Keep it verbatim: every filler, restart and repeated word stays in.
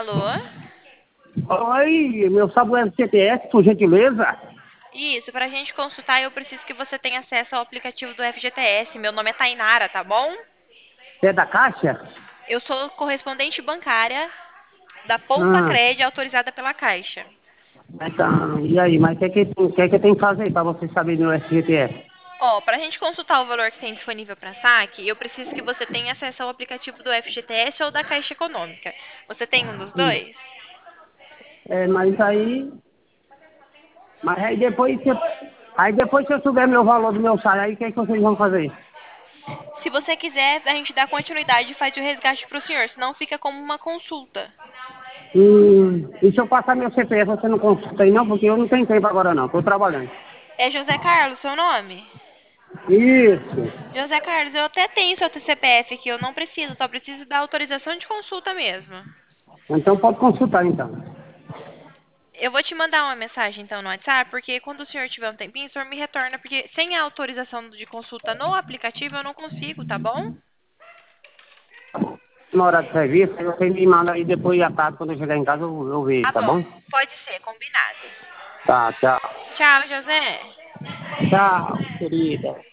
Alô? Oi, meu sabor C P S, por gentileza? Isso, pra gente consultar eu preciso que você tenha acesso ao aplicativo do F G T S. Meu nome é Tainara, tá bom? Você é da Caixa? Eu sou correspondente bancária da Poupa Ah, Cred autorizada pela Caixa. então, e aí, mas o que, que, que, que tem que fazer para você saber do F G T S? Ó, pra gente consultar o valor que tem disponível para saque, eu preciso que você tenha acesso ao aplicativo do F G T S ou da Caixa Econômica. Você tem um dos Hum. dois? É, mas aí, mas aí depois, se, aí depois que eu souber meu valor do meu salário, aí o que, que vocês vão fazer? Se você quiser, a gente dá continuidade e faz o resgate pro senhor, senão fica como uma consulta. Hum, e se eu passar meu C P S, você não consulta aí não? Porque eu não tenho tempo agora não, estou trabalhando. É José Carlos, seu nome? Isso. José Carlos, eu até tenho seu C P F aqui, eu não preciso, só preciso da autorização de consulta mesmo. Então pode consultar então. Eu vou te mandar uma mensagem então no WhatsApp, porque quando o senhor tiver um tempinho, o senhor me retorna, porque sem a autorização de consulta no aplicativo eu não consigo, tá bom? Na hora de serviço, aí você me manda aí depois à tarde, quando eu chegar em casa, eu, eu vejo, Tá tá bom, bom? pode ser, combinado. Tá, tchau. Tchau, José. Tchau, querida.